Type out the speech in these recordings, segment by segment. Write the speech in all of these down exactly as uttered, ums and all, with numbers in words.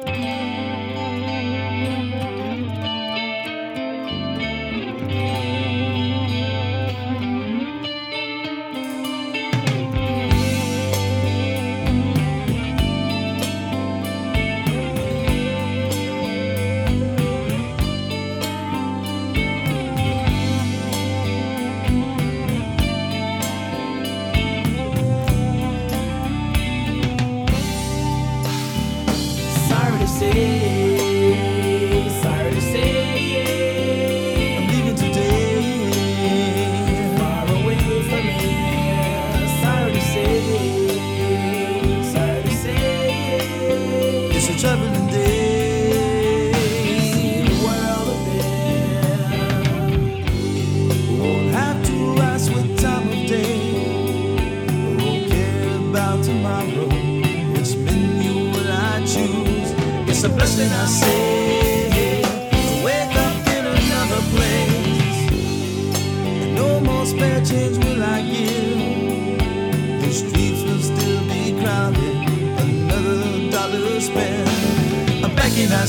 say, sorry to say, I'm leaving today, far away from here. Sorry to say, sorry to say, it's a traveling day. See the world a bit. Won't have to ask what time of day. Won't care about tomorrow. Which menu will I choose? It's a blessing, I say, to wake up in another place. And no more spare change will I give. The streets will still be crowded. Another dollar spent. I'm begging, I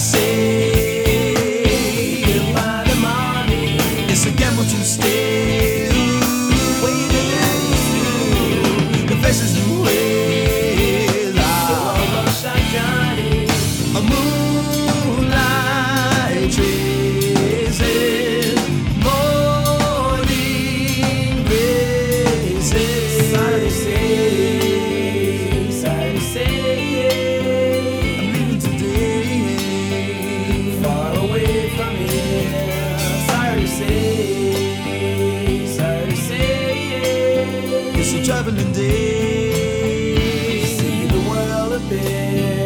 say, by the morning, it's a gamble to stay. Waiting, the faces new way. A moonlight traces, morning races. Sorry to say, sorry to say, I'm leaving today, far away from here. Sorry to say, sorry to say, it's a traveling day. See the world a bit.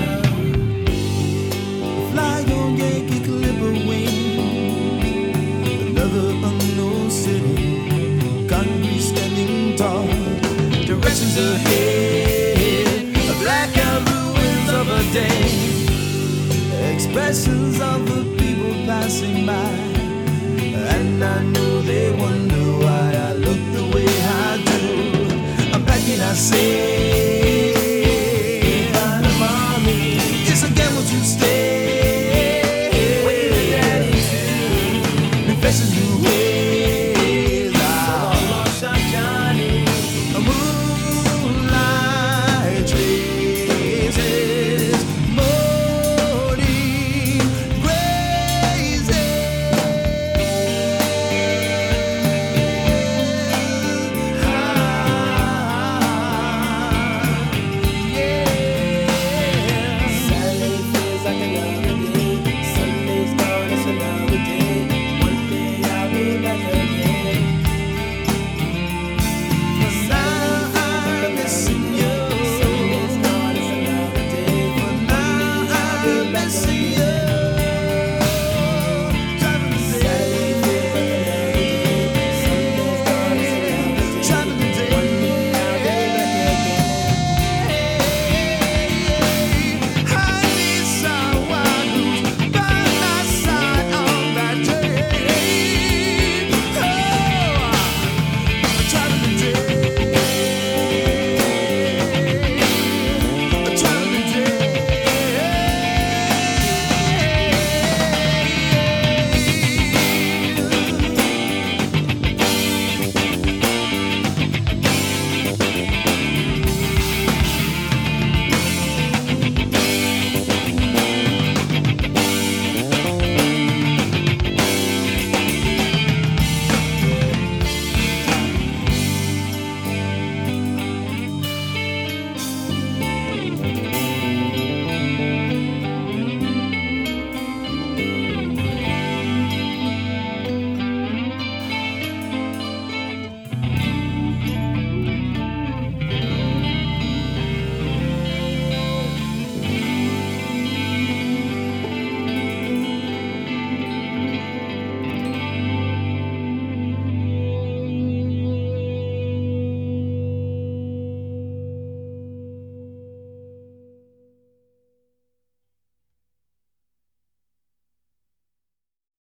Directions ahead, blackout ruins of a day, expressions of the people passing by, and I know they wonder why I look the way I do. I'm packing, I say.